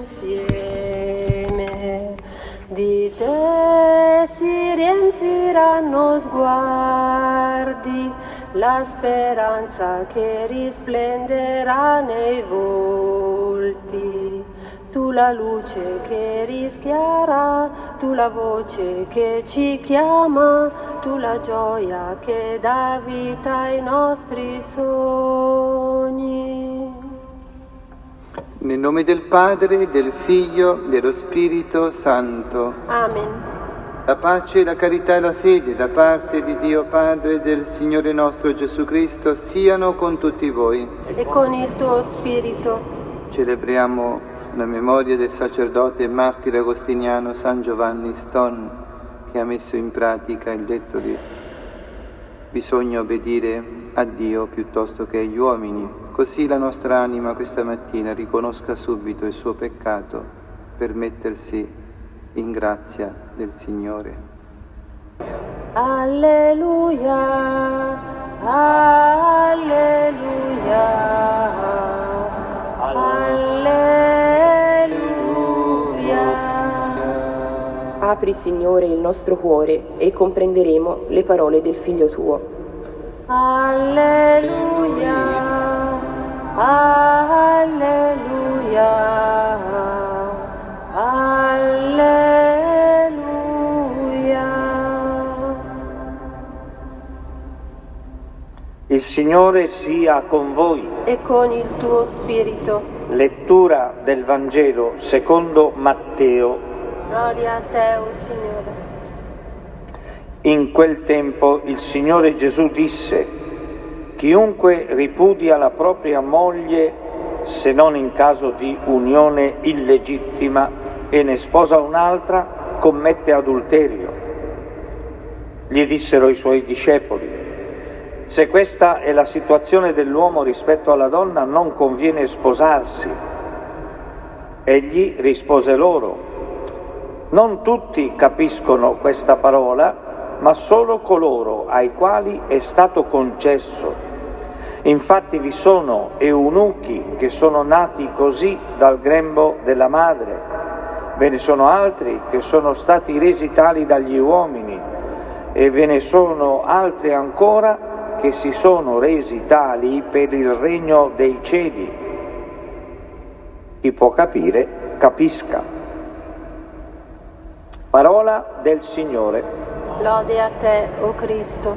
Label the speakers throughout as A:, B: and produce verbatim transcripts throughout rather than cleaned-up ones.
A: insieme, di te si riempiranno sguardi, la speranza che risplenderà nei volti. Tu la luce che rischiara, tu la voce che ci chiama, tu la gioia che dà vita ai nostri sogni.
B: Nel nome del Padre, del Figlio, dello Spirito Santo.
A: Amen.
B: La pace, la carità e la fede da parte di Dio Padre e del Signore nostro Gesù Cristo siano con tutti voi.
A: E con il tuo spirito.
B: Celebriamo la memoria del sacerdote e martire agostiniano San Giovanni Ston, che ha messo in pratica il detto di bisogna obbedire a Dio piuttosto che agli uomini. Così la nostra anima questa mattina riconosca subito il suo peccato per mettersi in grazia del Signore.
A: Alleluia, alleluia.
C: Apri, Signore, il nostro cuore e comprenderemo le parole del Figlio tuo.
A: Alleluia, alleluia, alleluia.
D: Il Signore sia con voi.
A: E con il tuo spirito.
D: Lettura del Vangelo secondo Matteo.
A: Gloria a te, o Signore.
D: In quel tempo il Signore Gesù disse: chiunque ripudia la propria moglie, se non in caso di unione illegittima, e ne sposa un'altra, commette adulterio. Gli dissero i suoi discepoli: se questa è la situazione dell'uomo rispetto alla donna, non conviene sposarsi. Egli rispose loro: non tutti capiscono questa parola, ma solo coloro ai quali è stato concesso. Infatti vi sono eunuchi che sono nati così dal grembo della madre, ve ne sono altri che sono stati resi tali dagli uomini, e ve ne sono altri ancora che si sono resi tali per il regno dei cieli. Chi può capire, capisca. Parola del Signore.
A: Lode a te, o Cristo.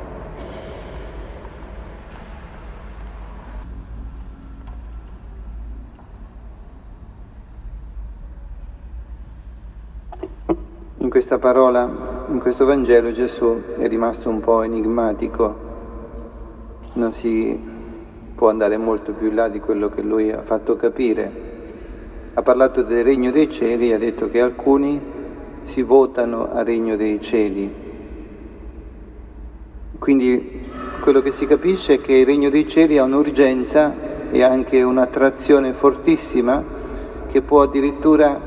B: In questa parola, in questo Vangelo, Gesù è rimasto un po' enigmatico. Non si può andare molto più in là di quello che lui ha fatto capire. Ha parlato del regno dei cieli e ha detto che alcuni si votano al regno dei cieli. Quindi quello che si capisce è che il regno dei cieli ha un'urgenza e anche un'attrazione fortissima che può addirittura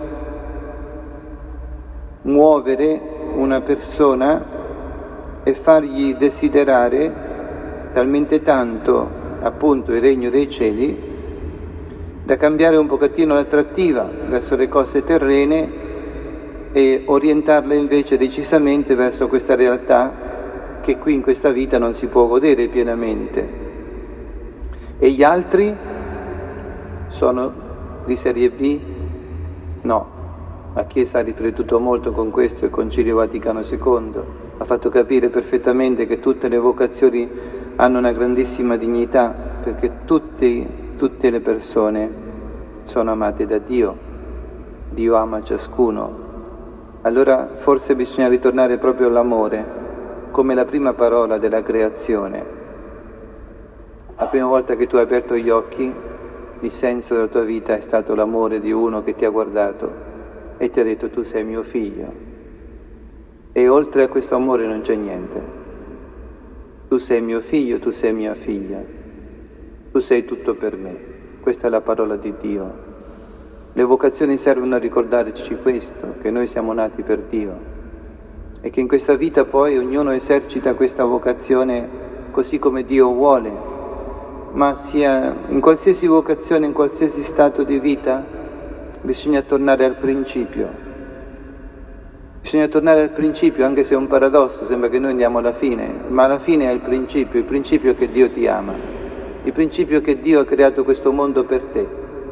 B: muovere una persona e fargli desiderare talmente tanto appunto il regno dei cieli da cambiare un pochettino l'attrattiva verso le cose terrene e orientarla invece decisamente verso questa realtà che qui in questa vita non si può godere pienamente. E gli altri sono di serie B? No. La Chiesa ha riflettuto molto con questo, il Concilio Vaticano secondo ha fatto capire perfettamente che tutte le vocazioni hanno una grandissima dignità, perché tutti, tutte le persone sono amate da Dio, Dio ama ciascuno. Allora forse bisogna ritornare proprio all'amore, come la prima parola della creazione. La prima volta che tu hai aperto gli occhi, il senso della tua vita è stato l'amore di uno che ti ha guardato e ti ha detto: tu sei mio figlio. E oltre a questo amore non c'è niente. Tu sei mio figlio, tu sei mia figlia, tu sei tutto per me. Questa è la parola di Dio. Le vocazioni servono a ricordarci questo, che noi siamo nati per Dio e che in questa vita poi ognuno esercita questa vocazione così come Dio vuole, ma sia in qualsiasi vocazione, in qualsiasi stato di vita, bisogna tornare al principio. Bisogna tornare al principio, anche se è un paradosso, sembra che noi andiamo alla fine, ma alla fine è il principio, il principio che Dio ti ama, il principio che Dio ha creato questo mondo per te.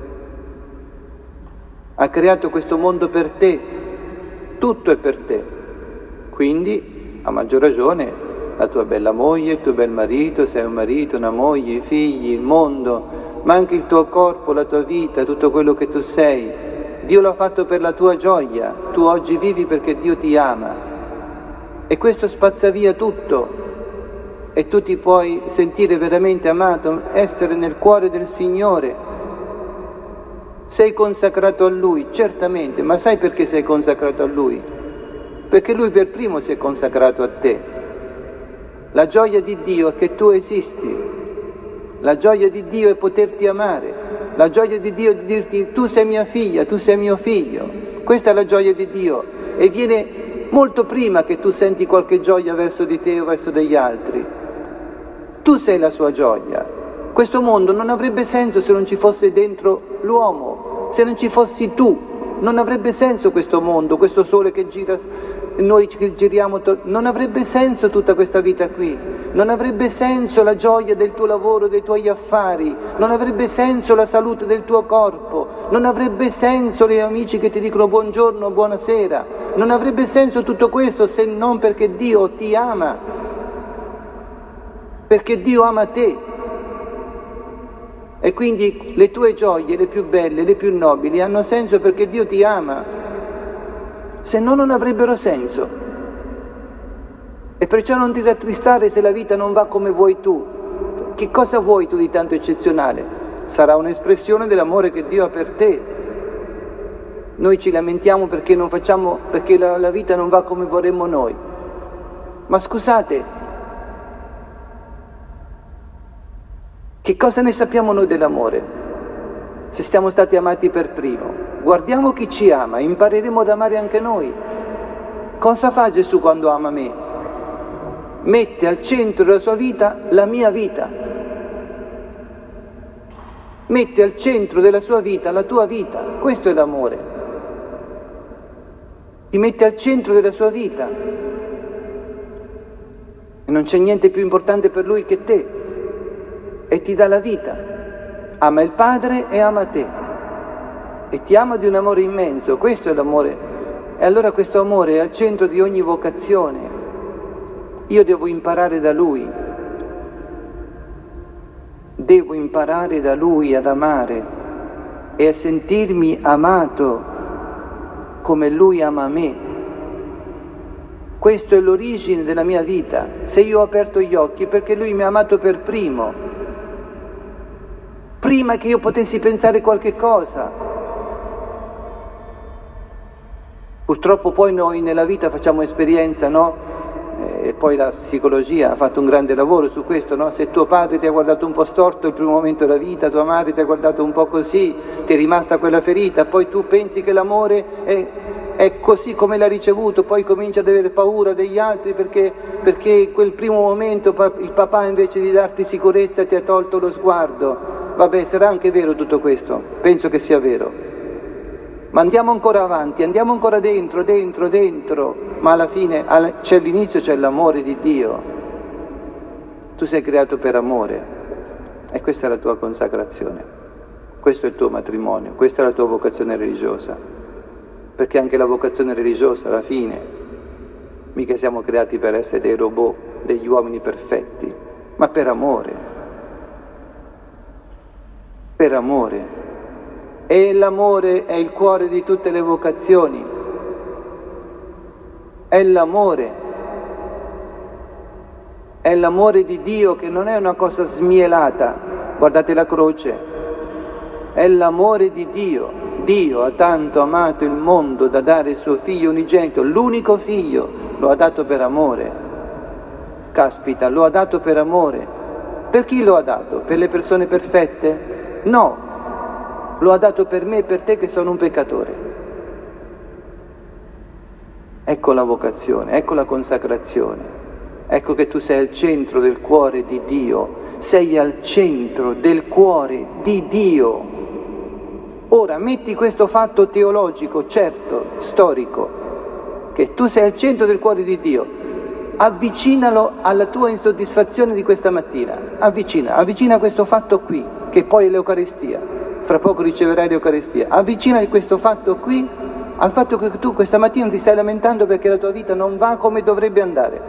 B: Ha creato questo mondo per te, tutto è per te. Quindi, a maggior ragione, la tua bella moglie, il tuo bel marito, se hai un marito, una moglie, i figli, il mondo, ma anche il tuo corpo, la tua vita, tutto quello che tu sei. Dio l'ha fatto per la tua gioia, tu oggi vivi perché Dio ti ama e questo spazza via tutto e tu ti puoi sentire veramente amato, essere nel cuore del Signore. Sei consacrato a Lui, certamente, ma sai perché sei consacrato a Lui? Perché Lui per primo si è consacrato a te. La gioia di Dio è che tu esisti, la gioia di Dio è poterti amare. La gioia di Dio è di dirti tu sei mia figlia, tu sei mio figlio. Questa è la gioia di Dio e viene molto prima che tu senti qualche gioia verso di te o verso degli altri. Tu sei la sua gioia. Questo mondo non avrebbe senso se non ci fosse dentro l'uomo, se non ci fossi tu. Non avrebbe senso questo mondo, questo sole che gira, noi che giriamo, non avrebbe senso tutta questa vita qui, non avrebbe senso la gioia del tuo lavoro, dei tuoi affari, non avrebbe senso la salute del tuo corpo, non avrebbe senso gli amici che ti dicono buongiorno, buonasera, non avrebbe senso tutto questo se non perché Dio ti ama, perché Dio ama te. E quindi le tue gioie, le più belle, le più nobili, hanno senso perché Dio ti ama, se no non avrebbero senso. E perciò non ti rattristare se la vita non va come vuoi tu. Che cosa vuoi tu di tanto eccezionale? Sarà un'espressione dell'amore che Dio ha per te. Noi ci lamentiamo perché non facciamo, perché la, la vita non va come vorremmo noi. Ma scusate, che cosa ne sappiamo noi dell'amore? Se siamo stati amati per primo. Guardiamo chi ci ama, impareremo ad amare anche noi. Cosa fa Gesù quando ama me? Mette al centro della sua vita la mia vita. Mette al centro della sua vita la tua vita. Questo è l'amore. Ti mette al centro della sua vita. E non c'è niente più importante per lui che te. E ti dà la vita, ama il Padre e ama te, e ti ama di un amore immenso, questo è l'amore, e allora questo amore è al centro di ogni vocazione, io devo imparare da Lui, devo imparare da Lui ad amare e a sentirmi amato come Lui ama me, questo è l'origine della mia vita, se io ho aperto gli occhi è perché Lui mi ha amato per primo, prima che io potessi pensare qualche cosa. Purtroppo poi noi nella vita facciamo esperienza, no? E poi la psicologia ha fatto un grande lavoro su questo, no? Se tuo padre ti ha guardato un po' storto il primo momento della vita, tua madre ti ha guardato un po' così, ti è rimasta quella ferita, poi tu pensi che l'amore è, è così come l'ha ricevuto, poi cominci ad avere paura degli altri perché, perché in quel primo momento il papà invece di darti sicurezza ti ha tolto lo sguardo. Vabbè, sarà anche vero tutto questo, penso che sia vero, ma andiamo ancora avanti, andiamo ancora dentro, dentro, dentro, ma alla fine c'è l'inizio, c'è l'amore di Dio, tu sei creato per amore e questa è la tua consacrazione, questo è il tuo matrimonio, questa è la tua vocazione religiosa, perché anche la vocazione religiosa alla fine, mica siamo creati per essere dei robot, degli uomini perfetti, ma per amore. Per amore. E l'amore è il cuore di tutte le vocazioni. È l'amore. È l'amore di Dio che non è una cosa smielata. Guardate la croce. È l'amore di Dio. Dio ha tanto amato il mondo da dare il suo figlio unigenito, l'unico figlio, lo ha dato per amore. Caspita, lo ha dato per amore. Per chi lo ha dato? Per le persone perfette? No, lo ha dato per me e per te che sono un peccatore. Ecco la vocazione, ecco la consacrazione, ecco che tu sei al centro del cuore di Dio, sei al centro del cuore di Dio. Ora metti questo fatto teologico, certo, storico, che tu sei al centro del cuore di Dio, avvicinalo alla tua insoddisfazione di questa mattina, avvicina, avvicina questo fatto qui, che poi è l'Eucaristia, fra poco riceverai l'Eucaristia, avvicina questo fatto qui al fatto che tu questa mattina ti stai lamentando perché la tua vita non va come dovrebbe andare,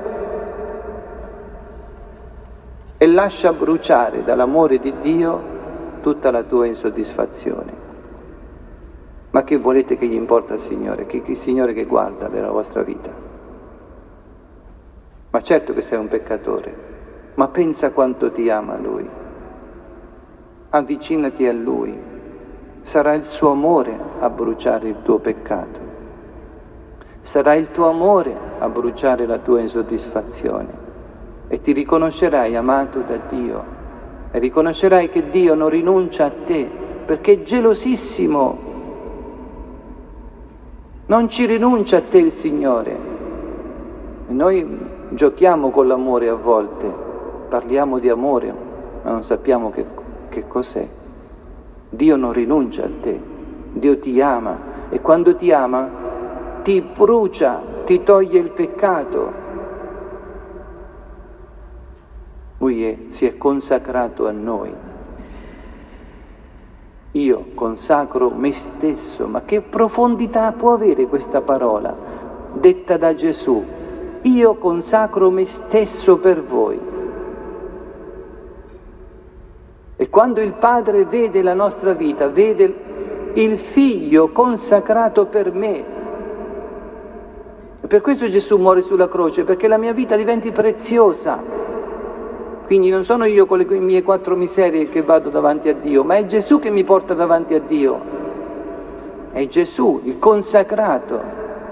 B: e lascia bruciare dall'amore di Dio tutta la tua insoddisfazione. Ma che volete che gli importa al Signore? Che, che il Signore che guarda della vostra vita? Ma certo che sei un peccatore, ma pensa quanto ti ama Lui. Avvicinati a Lui, sarà il suo amore a bruciare il tuo peccato, sarà il tuo amore a bruciare la tua insoddisfazione e ti riconoscerai amato da Dio e riconoscerai che Dio non rinuncia a te perché è gelosissimo. Non ci rinuncia a te il Signore. E noi giochiamo con l'amore a volte, parliamo di amore, ma non sappiamo che, che cos'è. Dio non rinuncia a te, Dio ti ama e quando ti ama ti brucia, ti toglie il peccato. Lui è, si è consacrato a noi. Io consacro me stesso, ma che profondità può avere questa parola detta da Gesù? Io consacro me stesso per voi. E quando il Padre vede la nostra vita, vede il Figlio consacrato per me. E per questo Gesù muore sulla croce, perché la mia vita diventi preziosa. Quindi non sono io con le mie quattro miserie che vado davanti a Dio, ma è Gesù che mi porta davanti a Dio. È Gesù, il consacrato,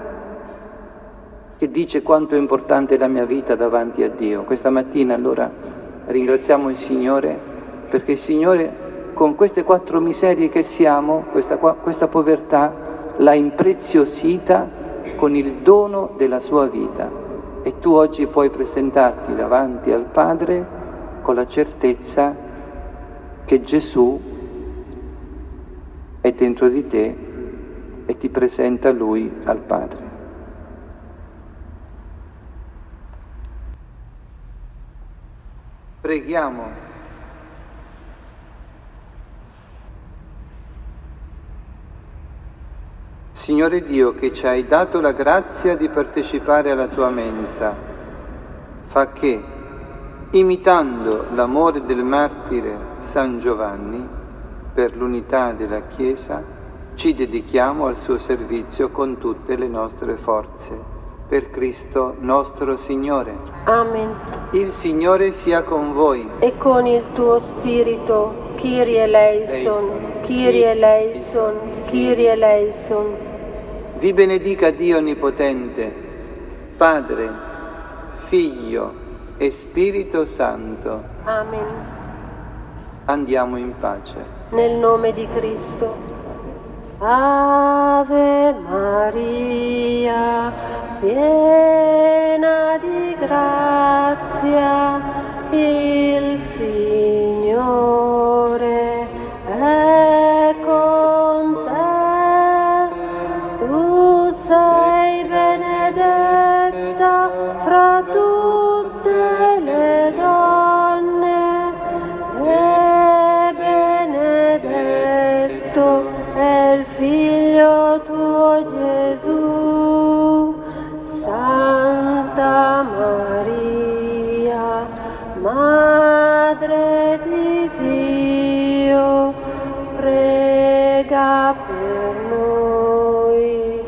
B: che dice quanto è importante la mia vita davanti a Dio. Questa mattina allora ringraziamo il Signore, perché il Signore con queste quattro miserie che siamo, questa, questa povertà, l'ha impreziosita con il dono della sua vita. E tu oggi puoi presentarti davanti al Padre con la certezza che Gesù è dentro di te e ti presenta Lui al Padre. Preghiamo. Signore Dio, che ci hai dato la grazia di partecipare alla tua mensa, fa che, imitando l'amore del martire San Giovanni per l'unità della Chiesa, ci dedichiamo al suo servizio con tutte le nostre forze. Per Cristo nostro Signore.
A: Amen.
B: Il Signore sia con voi.
A: E con il tuo spirito, Kyrie eleison, Kyrie eleison, Kyrie eleison.
B: Vi benedica Dio Onnipotente, Padre, Figlio e Spirito Santo.
A: Amen.
B: Andiamo in pace.
A: Nel nome di Cristo. Ave Maria, piena di grazia, il Signore è con te. Tu sei benedetta fra tutte le donne e benedetto è il Figlio tuo Gesù. Santa Maria, Madre di Dio, prega per noi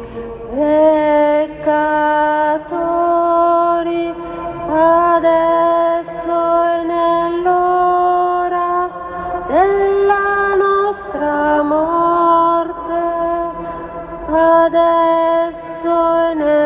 A: peccatori, adesso e nell'ora della nostra morte, adesso e nell'ora